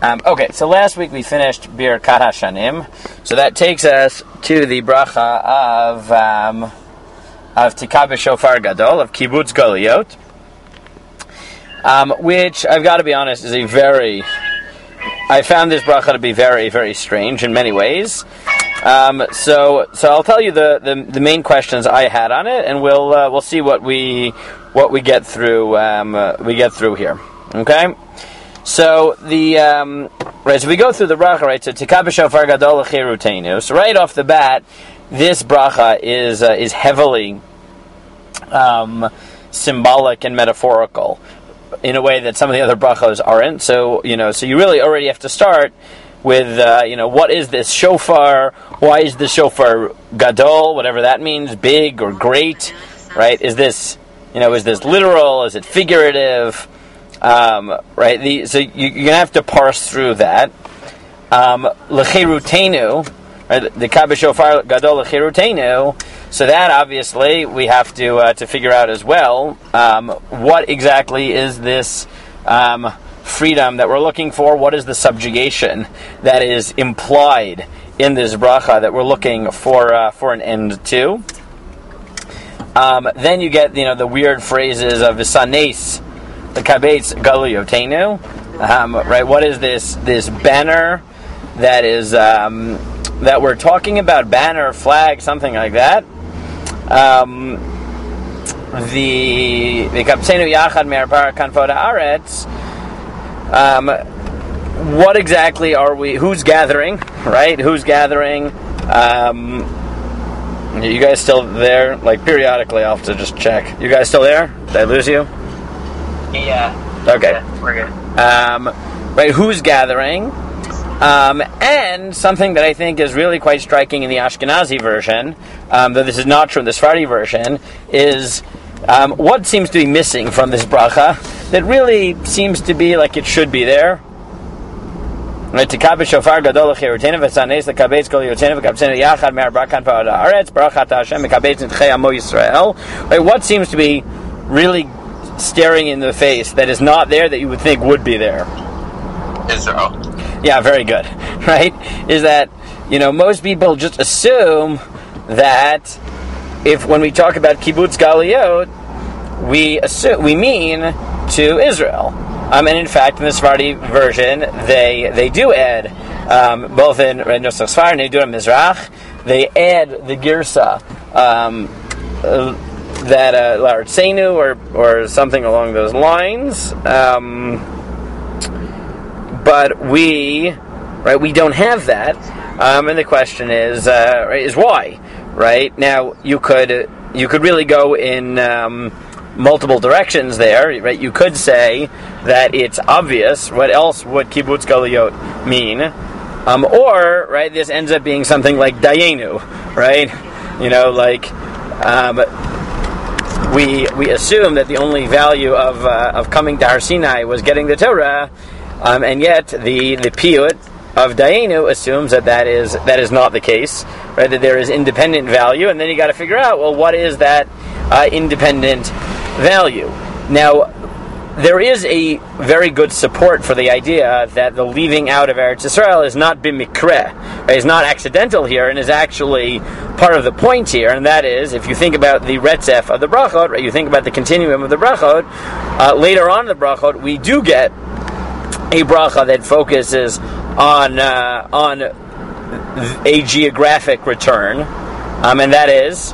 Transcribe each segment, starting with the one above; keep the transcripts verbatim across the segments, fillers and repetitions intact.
Um, okay, so last week we finished Birkat Hashanim, so that takes us to the bracha of um, of Tikah B'Shofar Gadol, of Kibbutz Goliot, um, which I've got to be honest is a very, I found this bracha to be very, very strange in many ways. Um, so, so I'll tell you the, the, the main questions I had on it, and we'll uh, we'll see what we what we get through um, uh, we get through here. Okay. So the um, right, so we go through the bracha, right? So Tikah B'Shofar Gadol L'Chirutenu. So right off the bat, this bracha is uh, is heavily um, symbolic and metaphorical in a way that some of the other brachos aren't. So you know, so you really already have to start with uh, you know, what is this shofar? Why is the shofar gadol? Whatever that means, big or great, right? Is this you know is this literal? Is it figurative? Um, right, the, so you, you're gonna have to parse through that. Um, L'chirutenu, right, the Tikah B'Shofar Gadol L'chirutenu. So that obviously we have to uh, to figure out as well. Um, what exactly is this um, freedom that we're looking for? What is the subjugation that is implied in this bracha that we're looking for uh, for an end to? Um, then you get you know the weird phrases of V'sanes the Kabetz Galuyotenu, um, right? What is this this banner that is um, that we're talking about? Banner, flag, something like that. Um, the the Kapsenu Yachad Me'arpar Kanfod Haaretz. Um, what exactly are we? Who's gathering? Right? Who's gathering? Um, you guys still there? Like periodically, I'll have to just check. You guys still there? Did I lose you? Yeah. Okay. Yeah, we're good. Um, right, who's gathering? Um, and something that I think is really quite striking in the Ashkenazi version, um, though this is not true in the Sephardi version, is um, what seems to be missing from this bracha that really seems to be like it should be there. Right, Tikah B'Shofar Gadol L'Chirutenu V'sanes L'Kabetz Galuyotenu V'Kabtzenu Yachad Me'arpar Kanfod Haaretz Barachat Hashem V'Kabetz Nitchei Amo Yisrael. Right, what seems to be really staring in the face that is not there that you would think would be there? Israel. Yeah, very good. Right? Is that, you know, most people just assume that if when we talk about Kibbutz Galiot, we assume, we mean to Israel. Um, and in fact, in the Sephardi version, they they do add, um, both in Nusach Sfar and they do it in Mizrach, they add the Girsa, um, uh, that uh, La'artzenu or or something along those lines, um, but we right we don't have that, um, and the question is uh, right, is why? Right now you could you could really go in um, multiple directions there. Right, you could say that it's obvious. What else would Kibbutz Galiot mean? Um, or right, this ends up being something like Dayenu, right? You know, like. Um, We we assume that the only value of uh, of coming to Har Sinai was getting the Torah, um, and yet the the piyut of Dayenu assumes that that is that is not the case, right? That there is independent value, and then you got to figure out, well, what is that uh, independent value? Now, there is a very good support for the idea that the leaving out of Eretz Yisrael is not b'mikreh, right? Is not accidental here, and is actually part of the point here, and that is, if you think about the retzef of the brachot, right, you think about the continuum of the brachot, uh, later on in the brachot, we do get a bracha that focuses on uh, on a geographic return, um, and that is,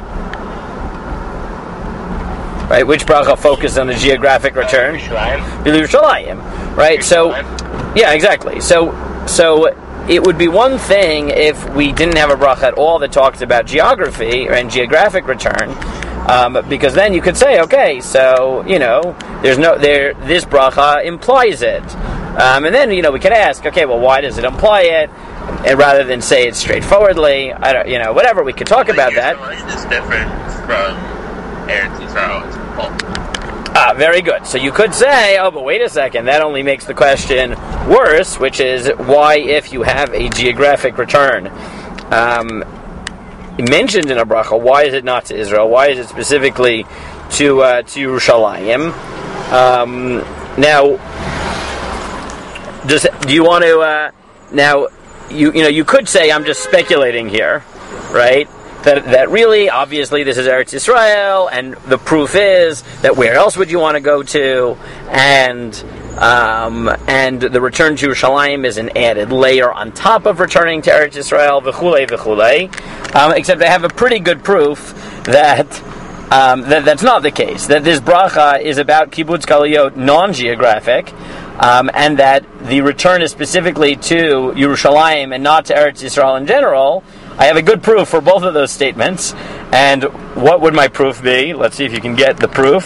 right, which bracha focuses on a geographic return? Yerushalayim. Right, so, yeah, exactly. So, so it would be one thing if we didn't have a bracha at all that talks about geography and geographic return, um, because then you could say, okay, so you know, there's no there. This bracha implies it, um, and then you know we could ask, okay, well, why does it imply it? And rather than say it straightforwardly, I don't, you know, whatever, we could talk about that. It's different from Eretz Yisrael. Ah, very good. So you could say, oh, but wait a second, that only makes the question worse, which is, why, if you have a geographic return um, mentioned in a bracha, why is it not to Israel? Why is it specifically to uh, to Yerushalayim? Um, now, just do you want to uh, now? You you know you could say I'm just speculating here, right? That that really, obviously, this is Eretz Yisrael, and the proof is that where else would you want to go to? And um, and the return to Yerushalayim is an added layer on top of returning to Eretz Yisrael, v'chulei v'chulei. Um, except I have a pretty good proof that. Um, that that's not the case. That this bracha is about kibbutz galuyot, non-geographic, um, and that the return is specifically to Yerushalayim and not to Eretz Yisrael in general. I have a good proof for both of those statements. And what would my proof be? Let's see if you can get the proof.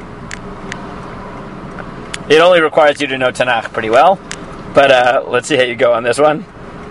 It only requires you to know Tanakh pretty well, but uh, let's see how you go on this one.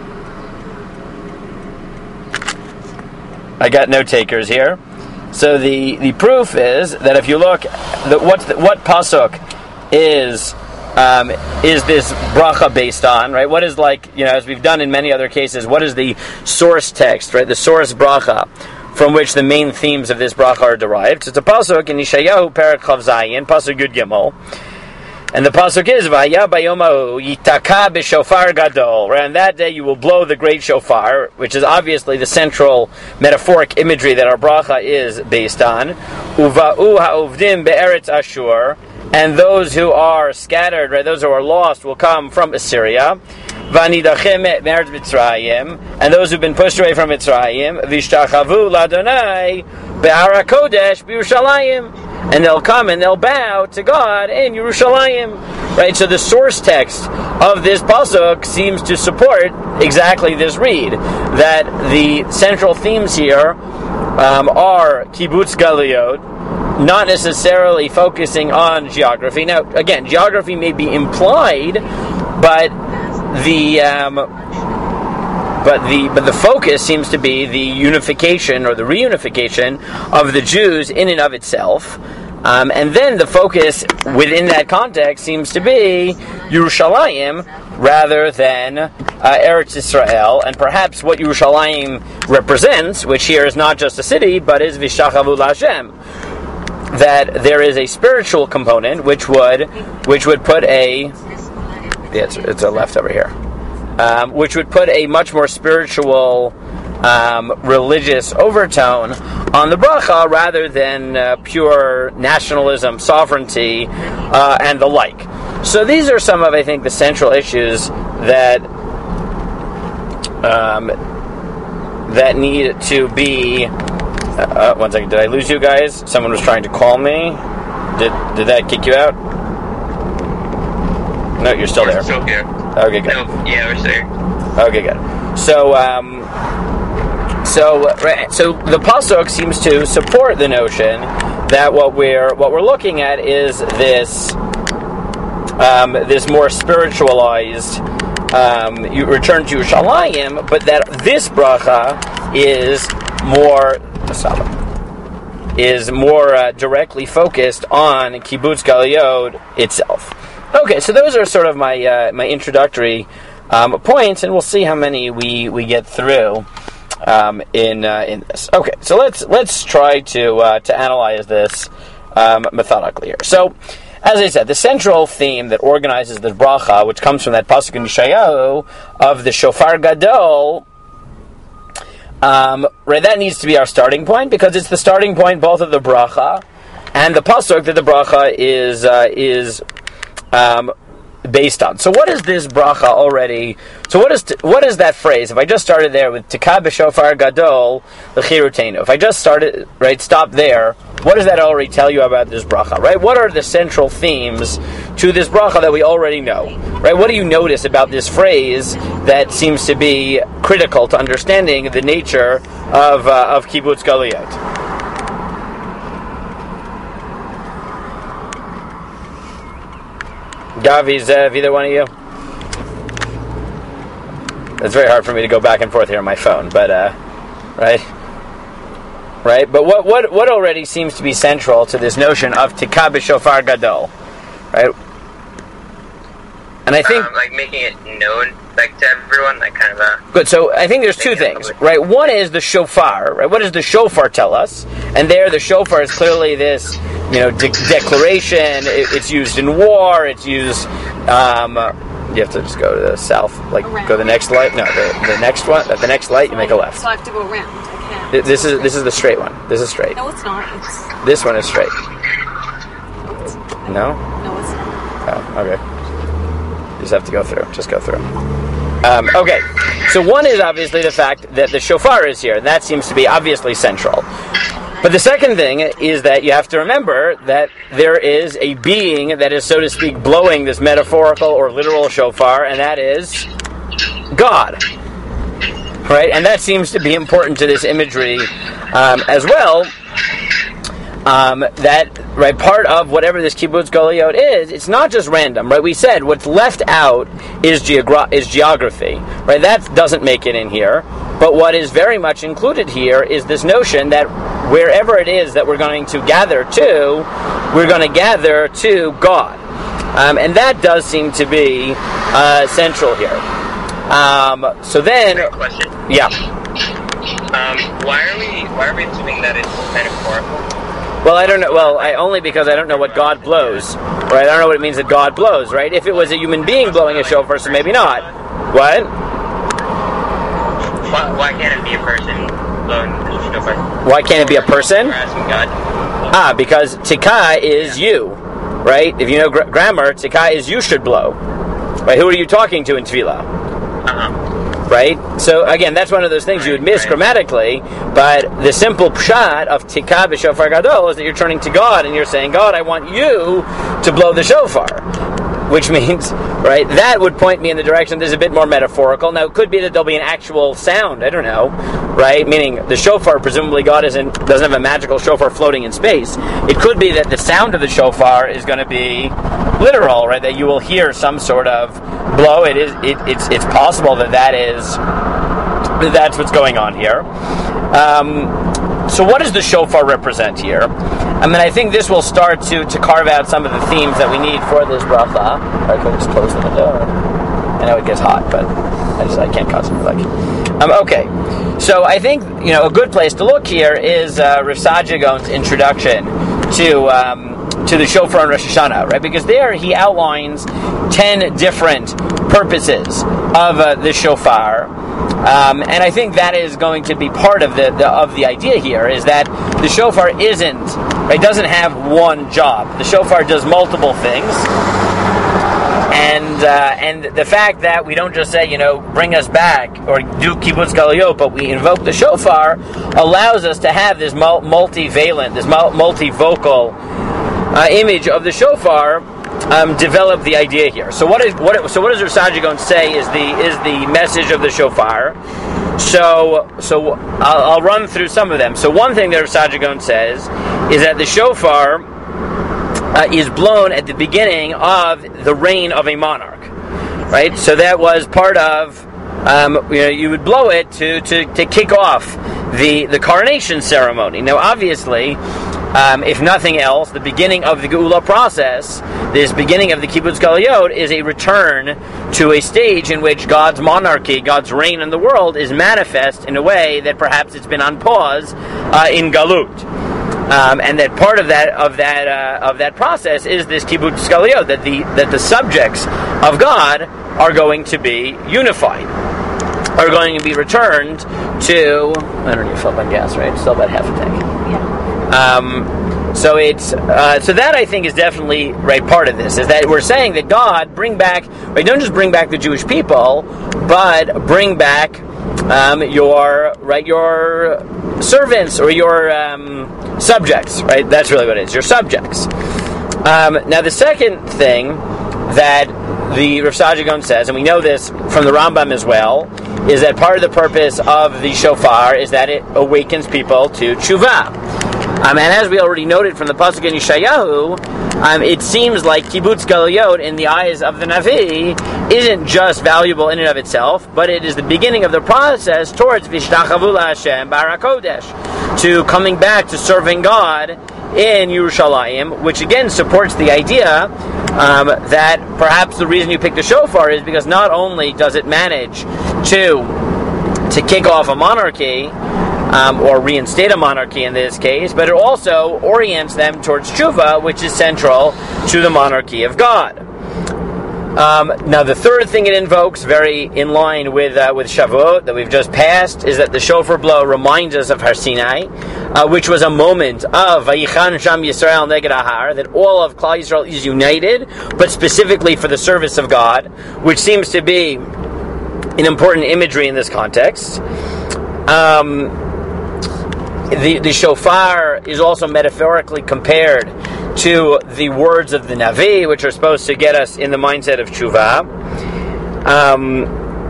I got note takers here. So the, the proof is that if you look, the, what's the, what pasuk is um, is this bracha based on, right? What is, like, you know, as we've done in many other cases, what is the source text, right? The source bracha from which the main themes of this bracha are derived. It's a pasuk in Yeshayahu Perek Chav Zayin, pasuk Yud Gimel. And the pasuk is, Vaya bayomahu yitaka b'shofar gadol. Right, on that day you will blow the great shofar, which is obviously the central metaphoric imagery that our bracha is based on. Uva'u ha'uvdim be'eretz Ashur. And those who are scattered, right, those who are lost, will come from Assyria. V'anidachem me'eretz Mitzrayim. And those who've been pushed away from Mitzrayim. V'ishtachavu l'Adonai be'ar HaKodesh b'Yerushalayim. And they'll come and they'll bow to God in Yerushalayim. Right? So the source text of this pasuk seems to support exactly this read. That the central themes here um, are kibbutz galuyot, not necessarily focusing on geography. Now, again, geography may be implied, but the... Um, But the but the focus seems to be the unification or the reunification of the Jews in and of itself. Um, and then the focus within that context seems to be Yerushalayim rather than uh, Eretz Yisrael. And perhaps what Yerushalayim represents, which here is not just a city, but is Vishachavu L'Hashem. That there is a spiritual component which would which would put a... Yeah, it's, it's a left over here. Um, which would put a much more spiritual, um, religious overtone on the bracha rather than uh, pure nationalism, sovereignty, uh, and the like. So these are some of, I think, the central issues that um, that need to be... Uh, one second, did I lose you guys? Someone was trying to call me. Did did that kick you out? No, you're still We're there. still here. Okay, good. No, yeah, we're still here. Okay, good. So, um, so, right, so the pasuk seems to support the notion that what we're what we're looking at is this um, this more spiritualized um, you return to Yerushalayim, but that this bracha is more is more uh, directly focused on kibbutz galuyot itself. Okay, so those are sort of my uh, my introductory um, points, and we'll see how many we, we get through um, in uh, in this. Okay, so let's let's try to uh, to analyze this um, methodically here. So, as I said, the central theme that organizes the bracha, which comes from that pasuk in Yeshayahu of the shofar gadol, um, right? That needs to be our starting point because it's the starting point both of the bracha and the pasuk that the bracha is uh, is. Um, based on. So what is this bracha already? So what is t- what is that phrase? If I just started there with Tikah b'shofar gadol l'chirutenu, if I just started, right, stop there, what does that already tell you about this bracha, right? What are the central themes to this bracha that we already know, right? What do you notice about this phrase that seems to be critical to understanding the nature of uh, of kibbutz galuyot? Gavi, Zev, either one of you? It's very hard for me to go back and forth here on my phone, but, uh, right? Right? But what what what already seems to be central to this notion of Tikah b'shofar gadol, right? And I think... Um, like making it known, like, to everyone, like, kind of a... Good, so I think there's two things, right? One is the shofar, right? What does the shofar tell us? And there, the shofar is clearly this, you know, de- declaration. It, it's used in war. It's used, um, you have to just go to the south, like Around. go to the next light. No, the, the next one. At the next light, you make a left. So I have to go around. I can't. Th- This is this is the straight one. This is straight. No, it's not. It's This one is straight. it's, No? no, it's not. Oh, okay. You just have to go through. Just go through. Um, okay. So one is obviously the fact that the shofar is here, and that seems to be obviously central. But the second thing is that you have to remember that there is a being that is, so to speak, blowing this metaphorical or literal shofar, and that is God. Right? And that seems to be important to this imagery um, as well. Um, that, right, part of whatever this kibbutz galuyot is, it's not just random, right? We said what's left out is, geogra- is geography, right? That doesn't make it in here. But what is very much included here is this notion that wherever it is that we're going to gather to, we're going to gather to God. Um, and that does seem to be uh, central here. Um, so then... Great question. Yeah. Um, why are we why are we assuming that it's metaphorical? Well, I don't know. Well, I only because I don't know what God blows, right? I don't know what it means that God blows, right? If it was a human being blowing a shofar, so maybe not. What? Why, why can't it be a person blowing the shofar? Why can't it be a person? We're asking God. Ah, because tikka is you, right? If you know gr- grammar, tikka is you should blow. Right? Who are you talking to in tefillah? Uh-huh. Right? So again, that's one of those things you would miss Right. grammatically, but the simple pshat of tikka b'shofar gadol is that you're turning to God and you're saying, God, I want you to blow the shofar. Which means, right, that would point me in the direction that is a bit more metaphorical. Now, it could be that there'll be an actual sound, I don't know, right? Meaning, the shofar, presumably God isn't, doesn't have a magical shofar floating in space. It could be that the sound of the shofar is going to be literal, right? That you will hear some sort of blow. It is, it, it's, it's possible that that is, that that's what's going on here. Um, so what does the shofar represent here? I mean, I think this will start to, to carve out some of the themes that we need for this bracha. I can just close the window. I know it gets hot, but I just I can't concentrate. Like, um, okay. So I think you know a good place to look here is uh, Rav Saadia Gaon's introduction to um, to the shofar and Rosh Hashanah, right? Because there he outlines ten different purposes of uh, the shofar. Um, and I think that is going to be part of the, the of the idea here is that the shofar isn't, right, doesn't have one job. The shofar does multiple things, and uh, and the fact that we don't just say, you know, bring us back or do kibbutz galuyot, but we invoke the shofar allows us to have this mul- multivalent, this mul- multivocal uh, image of the shofar. Um, develop the idea here. So what is what? So what does Rav Saadia Gaon say is the is the message of the shofar? So so I'll, I'll run through some of them. So one thing that Rav Saadia Gaon says is that the shofar uh, is blown at the beginning of the reign of a monarch, right? So that was part of um, you know you would blow it to to, to kick off the the coronation ceremony. Now obviously. Um, if nothing else, the beginning of the Geula process, this beginning of the Kibbutz Galuyot, is a return to a stage in which God's monarchy, God's reign in the world, is manifest in a way that perhaps it's been on pause uh, in Galut, um, and that part of that of that uh, of that process is this Kibbutz Galuyot, that the that the subjects of God are going to be unified, are going to be returned to. I don't even fill up on gas, right? Still about half a tank. Yeah. Um, so it's uh, so that I think is definitely right part of this is that we're saying that God bring back right don't just bring back the Jewish people but bring back um, your right your servants or your um, subjects, right? That's really what it is, your subjects. Um, now the second thing that the Rav Saadia Gaon says, and we know this from the Rambam as well, is that part of the purpose of the shofar is that it awakens people to tshuva. Um, and as we already noted from the pasuk in Yeshayahu, um, it seems like kibbutz galuyot in the eyes of the Navi isn't just valuable in and of itself, but it is the beginning of the process towards Vishtachavu LaHashem Barak Kodesh, to coming back to serving God in Yerushalayim, which again supports the idea um, that perhaps the reason you pick the shofar is because not only does it manage to to kick off a monarchy, Um, or reinstate a monarchy in this case, but it also orients them towards tshuva, which is central to the monarchy of God. Um, now, the third thing it invokes, very in line with uh, with Shavuot that we've just passed, is that the shofar blow reminds us of Har Sinai, uh, which was a moment of Vayichan Sham Yisrael Neged Ahar, that all of Klal Yisrael is united, but specifically for the service of God, which seems to be an important imagery in this context. Um, the, the shofar is also metaphorically compared to the words of the Navi, which are supposed to get us in the mindset of tshuva. Um,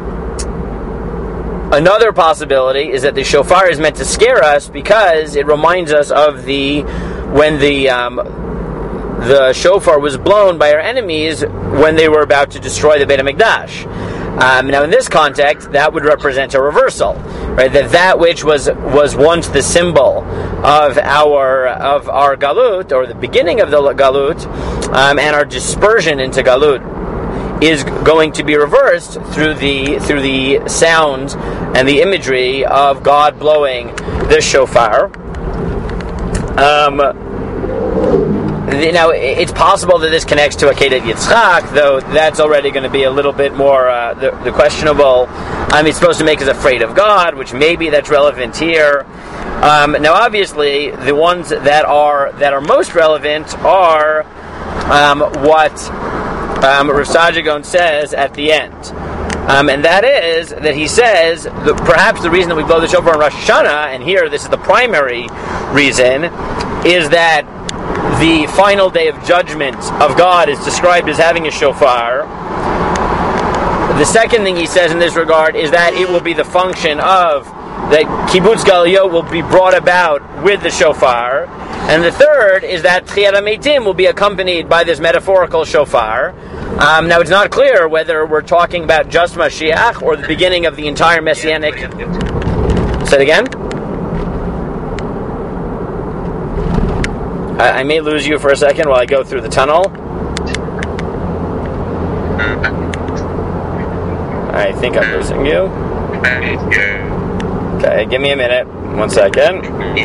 another possibility is that the shofar is meant to scare us because it reminds us of the when the um, the shofar was blown by our enemies when they were about to destroy the Beit HaMikdash. Um, now, in this context, that would represent a reversal, right? That that which was was once the symbol of our of our galut, or the beginning of the galut, um, and our dispersion into galut, is going to be reversed through the through the sound and the imagery of God blowing the shofar. Um, Now, it's possible that this connects to Akedat Yitzchak, though that's already going to be a little bit more uh, the, the questionable. Um, it's supposed to make us afraid of God, which maybe that's relevant here. Um, now, obviously, the ones that are that are most relevant are um, what um, Rav Saadia Gaon says at the end. Um, and that is that he says that perhaps the reason that we blow the shofar on Rosh Hashanah, and here this is the primary reason, is that the final day of judgment of God is described as having a shofar. The second thing he says in this regard is that it will be the function of that Kibbutz Galuyot will be brought about with the shofar. And the third is that Tchiyat HaMeitim will be accompanied by this metaphorical shofar. Um, now, it's not clear whether we're talking about just Mashiach or the beginning of the entire Messianic... Say it again? I, I may lose you for a second while I go through the tunnel. I think I'm losing you. Okay, give me a minute. One second.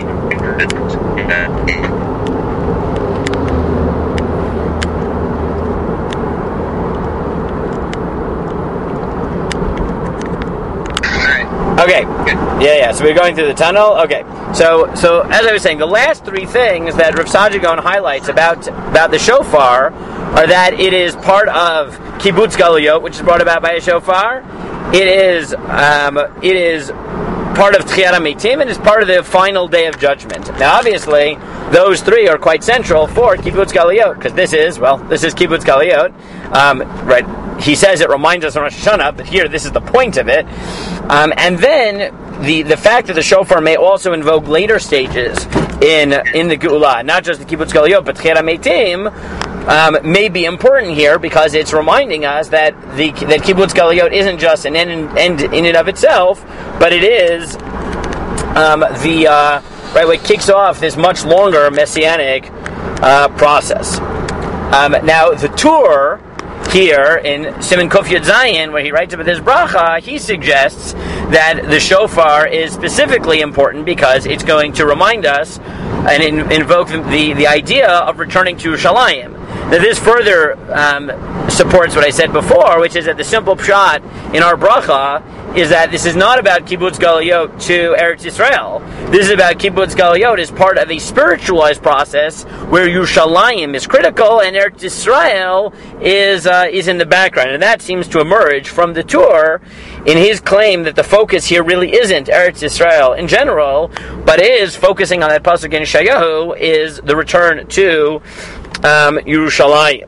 Okay. Yeah, yeah. So we're going through the tunnel. Okay. So, so as I was saying, the last three things that Rav Saadia Gaon highlights about about the shofar are that it is part of Kibbutz Galuyot, which is brought about by a shofar. It is, um, it is part of Tchiyat HaMeitim, and is part of the final day of judgment. Now, obviously, those three are quite central for Kibbutz Galuyot, because this is, well, this is Kibbutz Galuyot, um, right? He says it reminds us of Rosh Hashanah, but here, this is the point of it. Um, and then, the, the fact that the shofar may also invoke later stages in in the Geula, not just the Kibbutz Galuyot, but Tchiyat HaMeitim, um, may be important here, because it's reminding us that the that Kibbutz Galuyot isn't just an end, end in and of itself, but it is um, the uh, right what kicks off this much longer messianic uh, process. Um, now, the Tur here in Siman Kuf Yud Zayin, where he writes about this bracha, he suggests that the shofar is specifically important because it's going to remind us and in, invoke the, the idea of returning to Yerushalayim. Now, this further um, supports what I said before, which is that the simple pshat in our bracha is that this is not about Kibbutz Galuyot to Eretz Yisrael. This is about Kibbutz Galuyot as part of a spiritualized process where Yerushalayim is critical and Eretz Yisrael is uh, is in the background. And that seems to emerge from the Tur in his claim that the focus here really isn't Eretz Yisrael in general, but is focusing on that pasuk in Yeshayahu, is the return to um, Yerushalayim.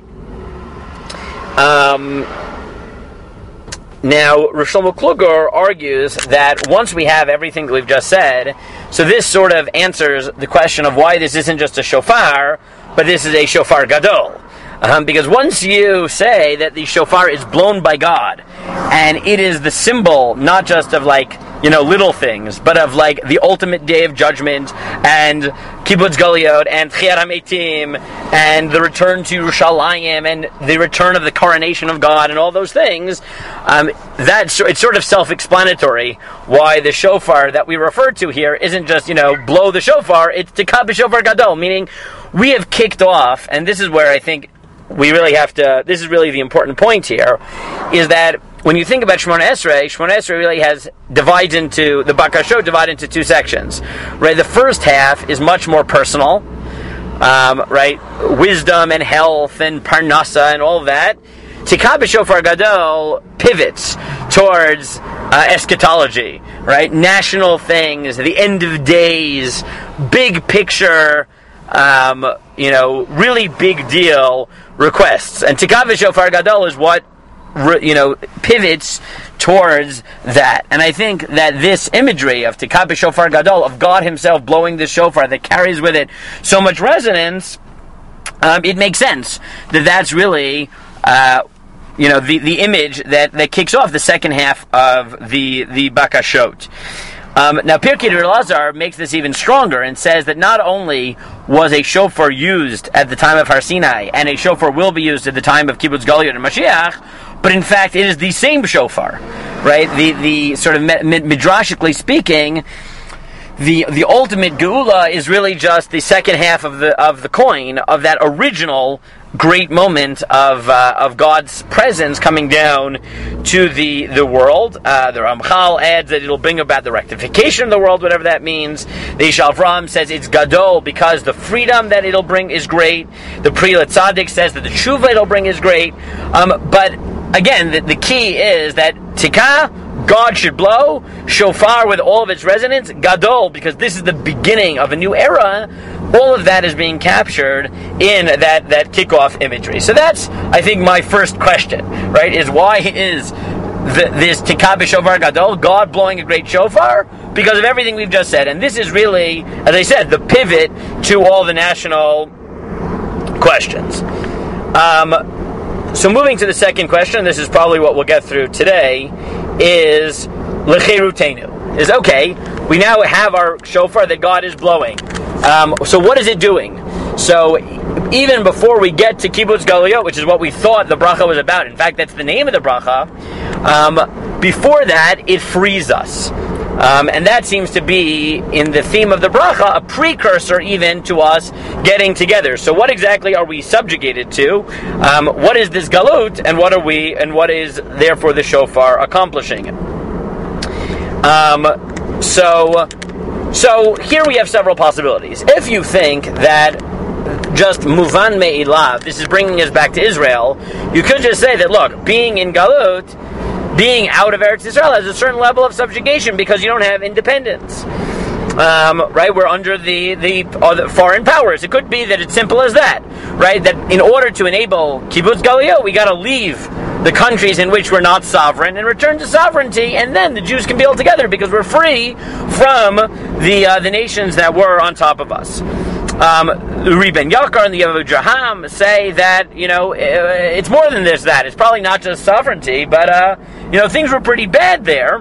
Um... Now, Rav Shlomo Kluger argues that once we have everything that we've just said, so this sort of answers the question of why this isn't just a shofar, but this is a shofar gadol. Um, because once you say that the shofar is blown by God, and it is the symbol not just of like, you know, little things, but of like the ultimate day of judgment, and Kibbutz Galuyot, and Tchiyat HaMeitim, and the return to Yerushalayim, and the return of the coronation of God, and all those things, um, that's, it's sort of self-explanatory why the shofar that we refer to here isn't just, you know, blow the shofar, it's Tikab Shofar Gadol, meaning we have kicked off, and this is where I think we really have to, this is really the important point here, is that when you think about Shemona Esrei, Shemona Esrei really has, divides into, the Bakashot divide into two sections, right? The first half is much more personal, um, right? Wisdom and health and Parnasa and all of that. Tikah B'Shofar Gadol pivots towards uh, eschatology, right? National things, the end of days, big picture, um, you know, really big deal requests. And Tikah B'Shofar Gadol is what, you know, pivots towards that. And I think that this imagery of Tikah B'Shofar Gadol, of God himself blowing the shofar that carries with it so much resonance, um, it makes sense that that's really, uh, you know, the, the image that, that kicks off the second half of the, the Bakashot. Um, now, Pirkei Elazar makes this even stronger and says that not only was a shofar used at the time of Har Sinai, and a shofar will be used at the time of Kibbutz Galuyot and Mashiach, but in fact it is the same shofar, right? The the sort of midrashically speaking, the the ultimate geula is really just the second half of the of the coin of that original great moment of uh, of God's presence coming down to the the world. Uh, the Ramchal adds that it'll bring about the rectification of the world, whatever that means. The Yishal Avram says it's gadol because the freedom that it'll bring is great. The Pri Latzadik says that the tshuva it'll bring is great. Um, but again, the, the key is that tikah, God should blow, shofar with all of its resonance, gadol, because this is the beginning of a new era. All of that is being captured in that, that kickoff imagery. So that's, I think, my first question, right, is why is the, this tikah b'shofar gadol, God blowing a great shofar? Because of everything we've just said. And this is really, as I said, the pivot to all the national questions. Um, so moving to the second question, this is probably what we'll get through today, is L'cherutenu. Is, okay, we now have our shofar that God is blowing. Um, so what is it doing? So even before we get to Kibbutz Galuyot, which is what we thought the bracha was about, in fact that's the name of the bracha, um, before that it frees us. Um, and that seems to be, in the theme of the bracha, a precursor even to us getting together. So what exactly are we subjugated to? Um, what is this galut, and what are we, and what is therefore the shofar accomplishing? Um, so, so here we have several possibilities. If you think that just muvan me'ilav, this is bringing us back to Israel, you could just say that, look, being in galut, being out of Eretz Yisrael has a certain level of subjugation because you don't have independence. Um, right? We're under the, the, uh, the foreign powers. It could be that it's simple as that, right? That in order to enable Kibbutz Galuyot, we got to leave the countries in which we're not sovereign and return to sovereignty, and then the Jews can be all together because we're free from the uh, the nations that were on top of us. Um, Uri Ben Yakar and the Yavud Jaham say that, you know, it's more than this, that. It's probably not just sovereignty, but, uh, you know, things were pretty bad there.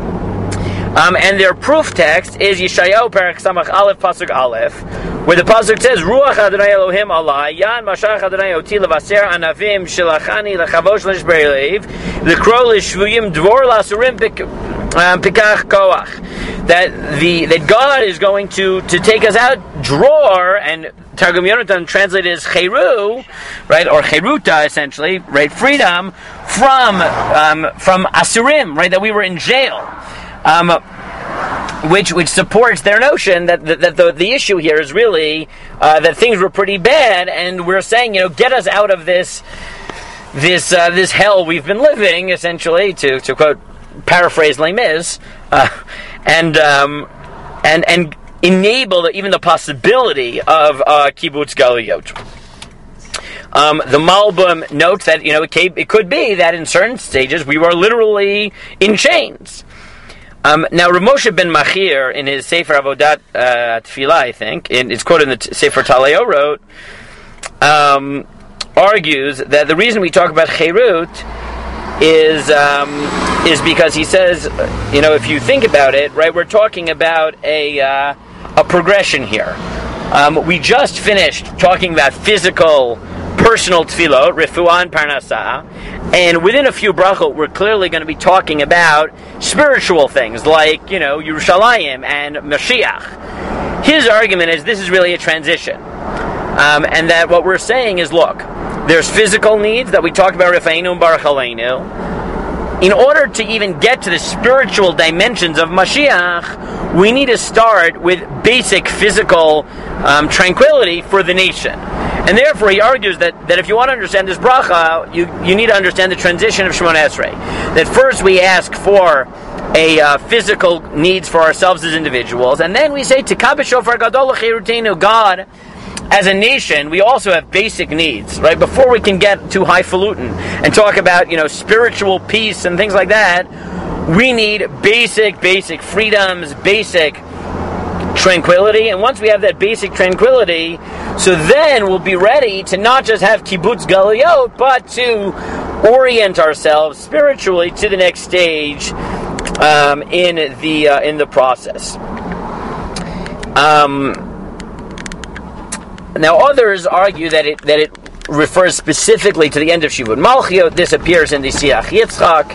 Um, and their proof text is Yeshayahu Perek Samach Aleph Pasuk Aleph, where the pasuk says, Ruach Adonai Elohim alai, Yan Mashach Adonai Oti Levaser Anavim Shilachani Lechavosh Lishberi Leiv, Lekro Lishvuyim Dvor Lasurim Pikach Koach. That the that God is going to, to take us out, drawer, and Targum Yonatan translated as Cheru, right, or Cheruta essentially, right, freedom from um, from Asurim, right, that we were in jail. Um, which which supports their notion that that, that the, the issue here is really uh, that things were pretty bad, and we're saying, you know, get us out of this this uh, this hell we've been living, essentially, to to quote, paraphrase Les Mis, uh, and um, and and enable even the possibility of uh, Kibbutz Galuyot. Um, the Malbim notes that, you know, it, came, it could be that in certain stages we were literally in chains. Um, now, Rav Moshe ben Machir, in his Sefer Avodat uh, Tefillah, I think, in, it's quoted in the t- Sefer Taleo wrote, um, argues that the reason we talk about Cherut is um, is because he says, you know, if you think about it, right, we're talking about a uh, a progression here. Um, we just finished talking about physical, personal tefillot, refuah and parnasah, and within a few brachot, we're clearly going to be talking about spiritual things like, you know, Yerushalayim and Mashiach. His argument is this is really a transition, um, and that what we're saying is, look, There's physical needs that we talked about, Rifeinu and Baruch Aleinu. In order to even get to the spiritual dimensions of Mashiach, we need to start with basic physical um, tranquility for the nation. And therefore, he argues that, that if you want to understand this bracha, you, you need to understand the transition of Shemona Esrei. That first we ask for a uh, physical needs for ourselves as individuals, and then we say, Tikah b'shofar gadol l'chirutenu, God, as a nation, we also have basic needs, right? Before we can get too highfalutin and talk about, you know, spiritual peace and things like that, we need basic, basic freedoms, basic tranquility, and once we have that basic tranquility, so then we'll be ready to not just have kibbutz galuyot, but to orient ourselves spiritually to the next stage um, in the uh, in the process. Um, now, others argue that it that it refers specifically to the end of Shivud Malchiot. This appears in the Siach Yitzchak.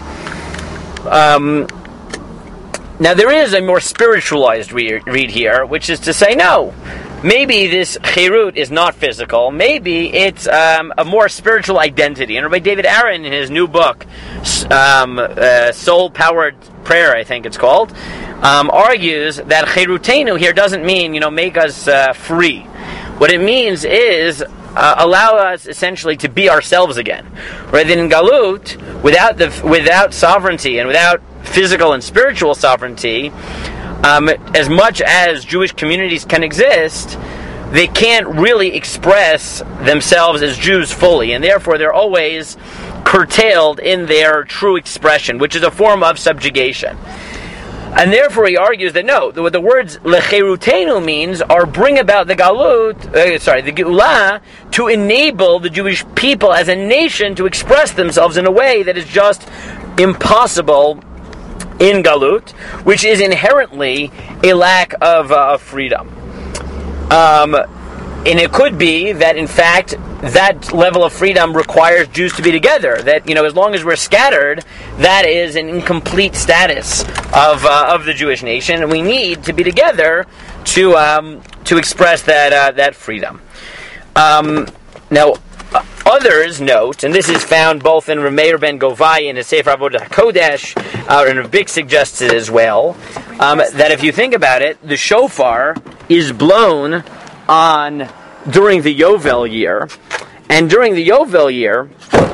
Um, Now, there is a more spiritualized re- read here, which is to say, no, maybe this chirut is not physical. Maybe it's um, a more spiritual identity. And Rabbi David Aaron, in his new book, um, uh, Soul-Powered Prayer, I think it's called, um, argues that chirutenu here doesn't mean, you know, make us uh, free. What it means is uh, allow us essentially to be ourselves again. Rather than in Galut, without the without sovereignty and without physical and spiritual sovereignty, um, as much as Jewish communities can exist, they can't really express themselves as Jews fully, and therefore they're always curtailed in their true expression, which is a form of subjugation. And therefore he argues that no, what the words lecherutenu means are bring about the galut, uh, sorry, the geulah, to enable the Jewish people as a nation to express themselves in a way that is just impossible in Galut, which is inherently a lack of uh, freedom. Um, and it could be that, in fact, that level of freedom requires Jews to be together. That, you know, as long as we're scattered, that is an incomplete status of uh, of the Jewish nation, and we need to be together to um, to express that uh, that freedom. Um, now, Uh, others note, and this is found both in Rameir ben Govai in his Sefer Avodah HaKodesh, uh, and Rabik suggests it as well, um, that if you think about it, the shofar is blown on during the Yovel year, and during the Yovel year,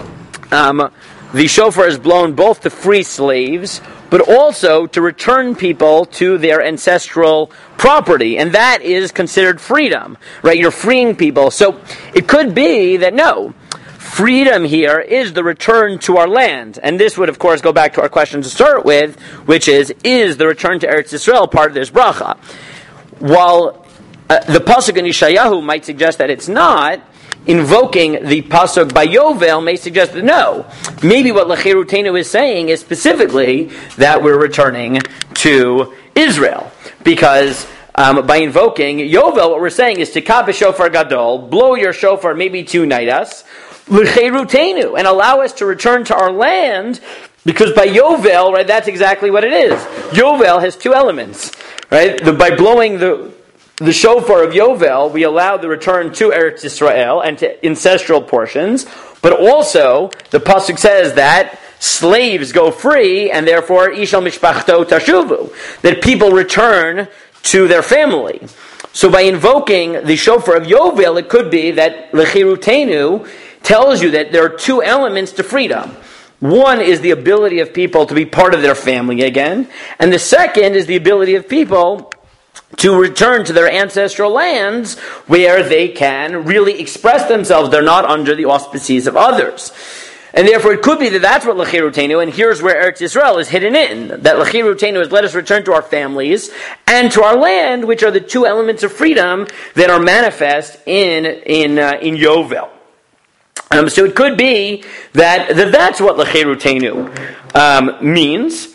um, the shofar is blown both to free slaves, but also to return people to their ancestral property, and that is considered freedom, right? You're freeing people. So it could be that no, freedom here is the return to our land, and this would, of course, go back to our question to start with, which is, is the return to Eretz Yisrael part of this bracha? While uh, the pasuk in Yeshayahu might suggest that it's not, invoking the pasuk by Yovel may suggest that no. Maybe what Lechirutenu is saying is specifically that we're returning to Israel. Because um, by invoking Yovel, what we're saying is Tikah b'shofar gadol, blow your shofar maybe to unite us, Lechirutenu, and allow us to return to our land, because by Yovel, right, that's exactly what it is. Yovel has two elements, right? The, by blowing the The shofar of Yovel, we allow the return to Eretz Yisrael and to ancestral portions, but also the pasuk says that slaves go free, and therefore Ishal Mishpachto Tashuvu, that people return to their family. So by invoking the shofar of Yovel, it could be that Lechirutenu tells you that there are two elements to freedom. One is the ability of people to be part of their family again, and the second is the ability of people to return to their ancestral lands where they can really express themselves. They're not under the auspices of others. And therefore it could be that that's what Lechirutenu, and here's where Eretz Yisrael is hidden in. That Lechirutenu is let us return to our families and to our land, which are the two elements of freedom that are manifest in in uh, in Yovel. Um, so it could be that, that that's what Lechirutenu um, means.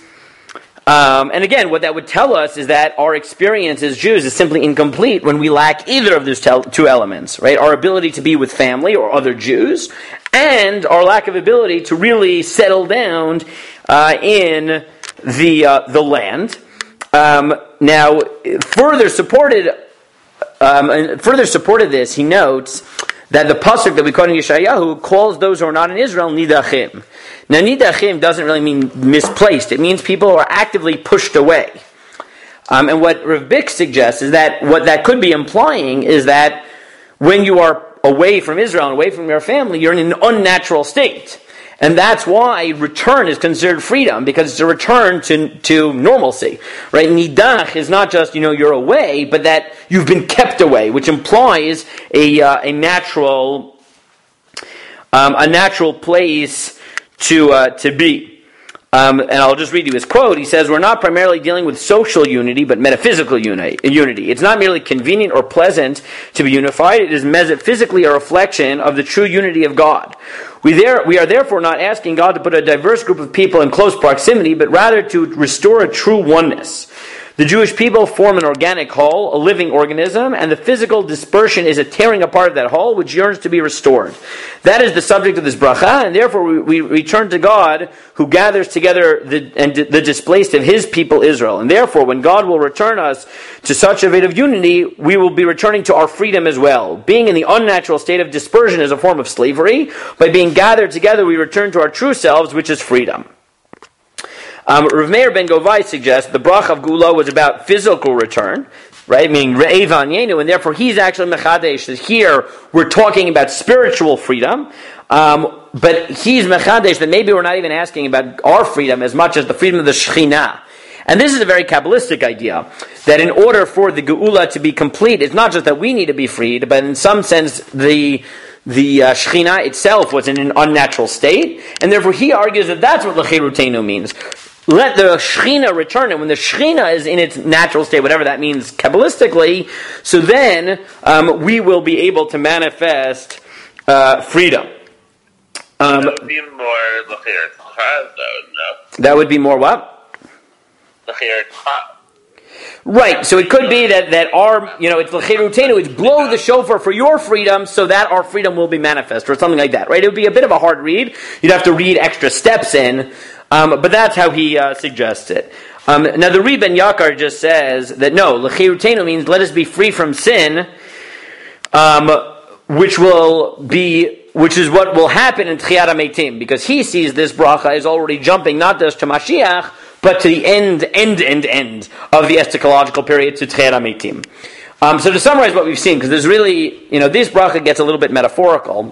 Um, and again, what that would tell us is that our experience as Jews is simply incomplete when we lack either of those tel- two elements, right? Our ability to be with family or other Jews, and our lack of ability to really settle down uh, in the uh, the land. Um, now, further supported, um, further supported this, he notes that the pasuk that we quote in Yeshayahu calls those who are not in Israel nidachim. Now, nidachim doesn't really mean misplaced. It means people who are actively pushed away. Um, and what Rav Bick suggests is that what that could be implying is that when you are away from Israel and away from your family, you're in an unnatural state. And that's why return is considered freedom, because it's a return to, to normalcy. Right? Nidach is not just, you know, you're away, but that you've been kept away, which implies a uh, a natural um, a natural place to uh, to be. Um, and I'll just read you his quote. He says, "We're not primarily dealing with social unity, but metaphysical uni- unity. It's not merely convenient or pleasant to be unified. It is metaphysically a reflection of the true unity of God. We, there, we are therefore not asking God to put a diverse group of people in close proximity, but rather to restore a true oneness. The Jewish people form an organic whole, a living organism, and the physical dispersion is a tearing apart of that whole which yearns to be restored. That is the subject of this bracha, and therefore we, we return to God who gathers together the, and the displaced of His people Israel. And therefore, when God will return us to such a state of unity, we will be returning to our freedom as well. Being in the unnatural state of dispersion is a form of slavery. By being gathered together, we return to our true selves, which is freedom." Um, Rav Meir ben Govai suggests the bracha of Gula was about physical return, right? Meaning Re'evan Yenu, and therefore he's actually Mechadesh. That here we're talking about spiritual freedom, um, but he's Mechadesh that maybe we're not even asking about our freedom as much as the freedom of the Shekhinah. And this is a very Kabbalistic idea, that in order for the Geula to be complete, it's not just that we need to be freed, but in some sense the The uh, Shekhinah itself was in an unnatural state, and therefore he argues that that's what L'chirutenu means. Let the Shekhinah return, and when the Shekhinah is in its natural state, whatever that means Kabbalistically, so then um, we will be able to manifest uh, freedom. Um, that would be more L'chir Tcha, though, no? That would be more what? L'chir Tcha. Right, so it could be that, that our, you know, it's l'chirutenu, it's blow the shofar for your freedom so that our freedom will be manifest, or something like that, right? It would be a bit of a hard read. You'd have to read extra steps in, um, but that's how he uh, suggests it. Um, now the Ri Ben Yakar just says that no, l'chirutenu means let us be free from sin, um, which will be, which is what will happen in Tchiyat HaMeitim, because he sees this bracha is already jumping not just to Mashiach, but to the end, end, end, end of the eschatological period to Tchiyat HaMeitim. Um, so to summarize what we've seen, because there's really, you know, this bracha gets a little bit metaphorical,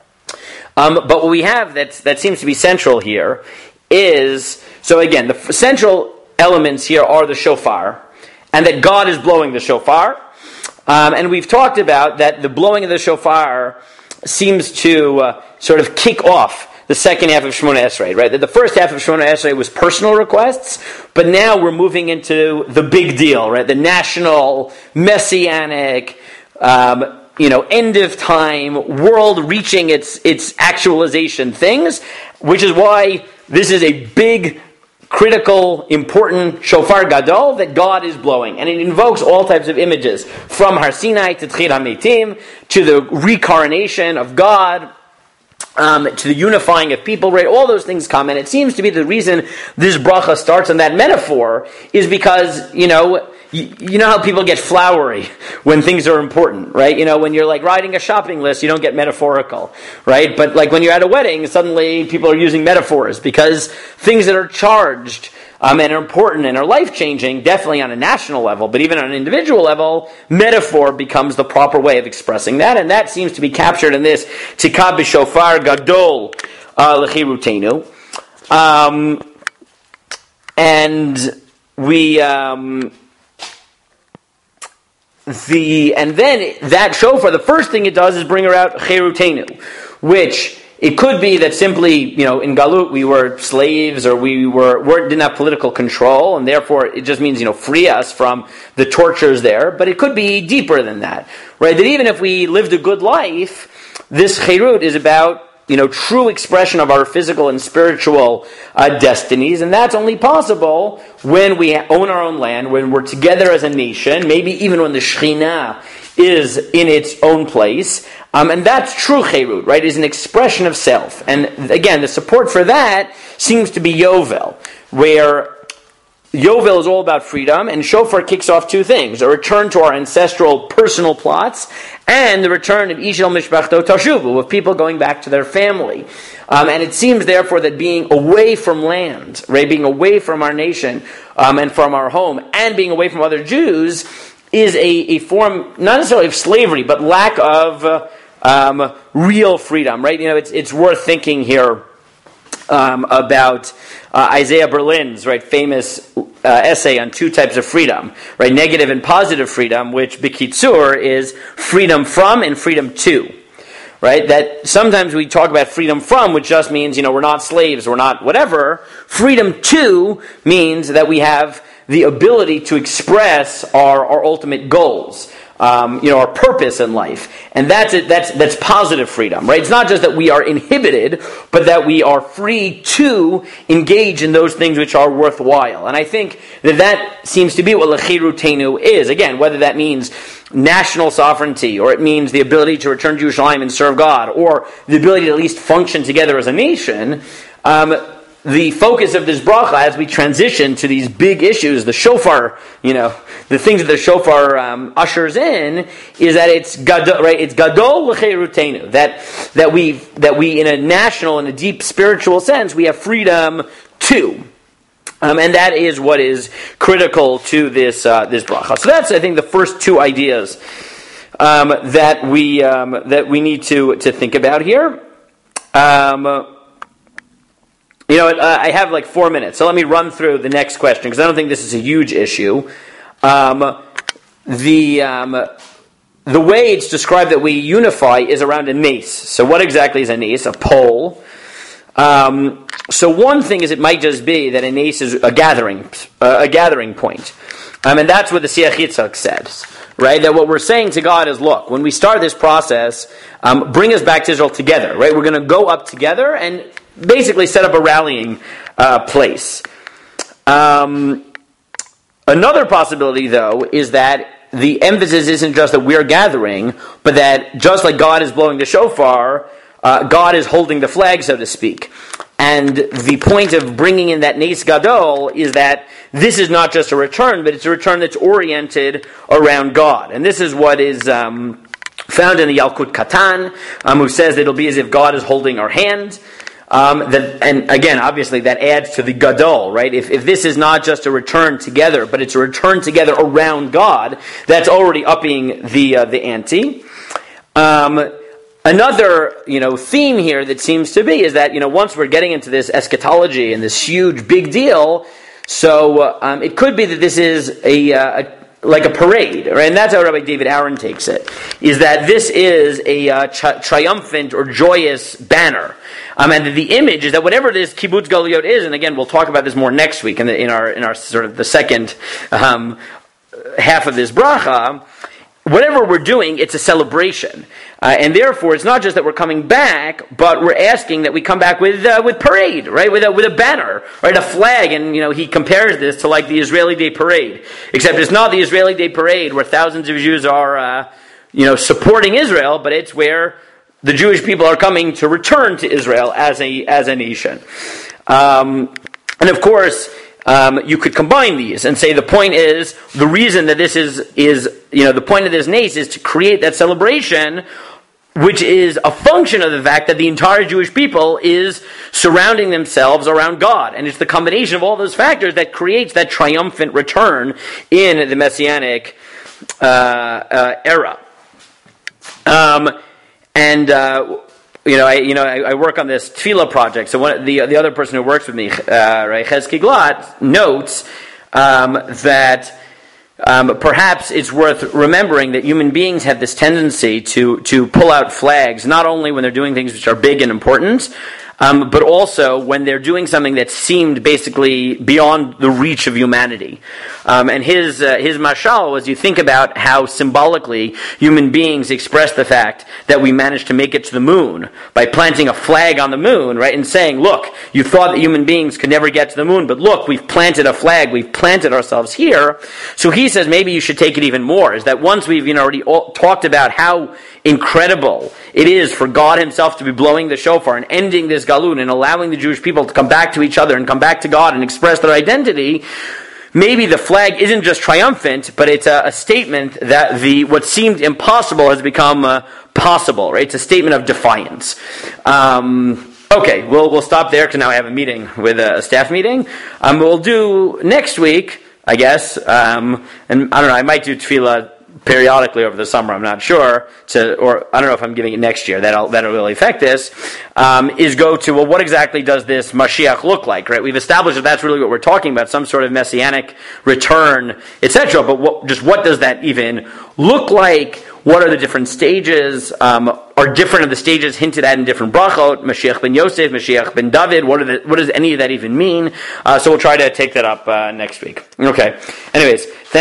um, but what we have that's, that seems to be central here is, so again, the f- central elements here are the shofar, and that God is blowing the shofar, um, and we've talked about that the blowing of the shofar seems to uh, sort of kick off the second half of Shemona Esrei, right? That the first half of Shemona Esrei was personal requests, but now we're moving into the big deal, right? The national, messianic, um, you know, end of time, world reaching its its actualization things, which is why this is a big, critical, important shofar gadol that God is blowing. And it invokes all types of images, from Har Sinai to Tchiyat HaMeitim, to the reincarnation of God, Um, to the unifying of people, right? All those things come, and it seems to be the reason this bracha starts on that metaphor is because, you know, you, you know how people get flowery when things are important, right? You know, when you're like writing a shopping list, you don't get metaphorical, right? But like when you're at a wedding, suddenly people are using metaphors because things that are charged Um, and are important and are life-changing, definitely on a national level, but even on an individual level, metaphor becomes the proper way of expressing that, and that seems to be captured in this Tikah b'shofar gadol l'chirutenu. Um, and we, um, the, and then that shofar, the first thing it does is bring about chirutenu, which it could be that simply, you know, in Galut we were slaves, or we were weren't, didn't have political control, and therefore it just means, you know, free us from the tortures there. But it could be deeper than that, right? That even if we lived a good life, this chirut is about, you know, true expression of our physical and spiritual uh, destinies, and that's only possible when we own our own land, when we're together as a nation, maybe even when the Shekhinah is in its own place. Um, and that's true chirut, right? Is an expression of self. And again, the support for that seems to be Yovel, where Yovel is all about freedom, and Shofar kicks off two things: a return to our ancestral personal plots, and the return of Ishel Mishpachto Tashuvu, of people going back to their family. Um, and it seems, therefore, that being away from land, right, being away from our nation um, and from our home, and being away from other Jews is a, a form, not necessarily of slavery, but lack of uh, um, real freedom, right? You know, it's it's worth thinking here um, about uh, Isaiah Berlin's right famous uh, essay on two types of freedom, right? Negative and positive freedom, which B'Kitzur is freedom from and freedom to. Right? That sometimes we talk about freedom from, which just means, you know, we're not slaves, we're not whatever. Freedom to means that we have the ability to express our, our ultimate goals, um, you know, our purpose in life. And that's it, that's that's positive freedom, right? It's not just that we are inhibited, but that we are free to engage in those things which are worthwhile. And I think that that seems to be what Lechirutenu is. Again, whether that means national sovereignty, or it means the ability to return to Yerushalayim and serve God, or the ability to at least function together as a nation, um, the focus of this bracha as we transition to these big issues, the shofar, you know, the things that the shofar um, ushers in, is that it's gadol, right? It's gadol l'cheirutenu, that that we that we in a national, in a deep spiritual sense, we have freedom to. Um, and that is what is critical to this uh, this bracha. So that's, I think, the first two ideas um, that we um, that we need to to think about here. Um, you know, uh, I have like four minutes, so let me run through the next question because I don't think this is a huge issue. Um, the um, the way it's described that we unify is around a nace. So what exactly is a nace? A pole. Um, so one thing is, it might just be that a nace is a gathering, uh, a gathering point, um, and that's what the Siach Yitzchak says, right? That what we're saying to God is, look, when we start this process, um, bring us back to Israel together, right? We're going to go up together and basically set up a rallying uh, place. Um, another possibility, though, is that the emphasis isn't just that we're gathering, but that just like God is blowing the shofar, Uh, God is holding the flag, so to speak. And the point of bringing in that Nes Gadol is that this is not just a return, but it's a return that's oriented around God. And this is what is um, found in the Yalkut Katan, um, who says that it'll be as if God is holding our hand. Um, that, and again, obviously, that adds to the Gadol, right? If, if this is not just a return together, but it's a return together around God, that's already upping the uh, the ante. Um, Another, you know, theme here that seems to be is that, you know, once we're getting into this eschatology and this huge big deal, so uh, um, it could be that this is a, uh, a like a parade, right? And that's how Rabbi David Aaron takes it, is that this is a uh, tri- triumphant or joyous banner. Um, and the image is that whatever this kibbutz galuyot is, and again, we'll talk about this more next week in, the, in our in our sort of the second um, half of this bracha. Whatever we're doing, it's a celebration. Uh, and therefore, it's not just that we're coming back, but we're asking that we come back with uh, with parade, right? With a, with a banner, right? A flag. And, you know, he compares this to like the Israeli Day Parade. Except it's not the Israeli Day Parade where thousands of Jews are, uh, you know, supporting Israel, but it's where the Jewish people are coming to return to Israel as a, as a nation. Um, and of course, Um, you could combine these and say the point is, the reason that this is, is you know, the point of this nace is to create that celebration, which is a function of the fact that the entire Jewish people is surrounding themselves around God. And it's the combination of all those factors that creates that triumphant return in the Messianic uh, uh, era. Um, and... Uh, You know, I you know I, I work on this tefillah project. So one, the the other person who works with me, uh, right, Chesky Glot, notes um, that um, perhaps it's worth remembering that human beings have this tendency to to pull out flags, not only when they're doing things which are big and important, um, but also when they're doing something that seemed basically beyond the reach of humanity. Um, and his uh, his mashal was, you think about how symbolically human beings express the fact that we managed to make it to the moon by planting a flag on the moon, right, and saying, look, you thought that human beings could never get to the moon, but look, we've planted a flag, we've planted ourselves here. So he says maybe you should take it even more, is that once we've, you know, already all talked about how incredible it is for God himself to be blowing the shofar and ending this galut and allowing the Jewish people to come back to each other and come back to God and express their identity, maybe the flag isn't just triumphant, but it's a, a statement that the what seemed impossible has become uh, possible, right? It's a statement of defiance. Um, okay, we'll we'll stop there because now I have a meeting with a, a staff meeting. Um, we'll do next week, I guess, um, and I don't know, I might do tefillah periodically over the summer, I'm not sure, to, or I don't know if I'm giving it next year, that'll, that'll really affect this, um, is go to, well, what exactly does this Mashiach look like, right? We've established that that's really what we're talking about, some sort of messianic return, et cetera, but what, just what does that even look like? What are the different stages? Um, are different of the stages hinted at in different brachot? Mashiach ben Yosef, Mashiach ben David. What are the, what does any of that even mean? Uh, so we'll try to take that up uh, next week. Okay. Anyways, thank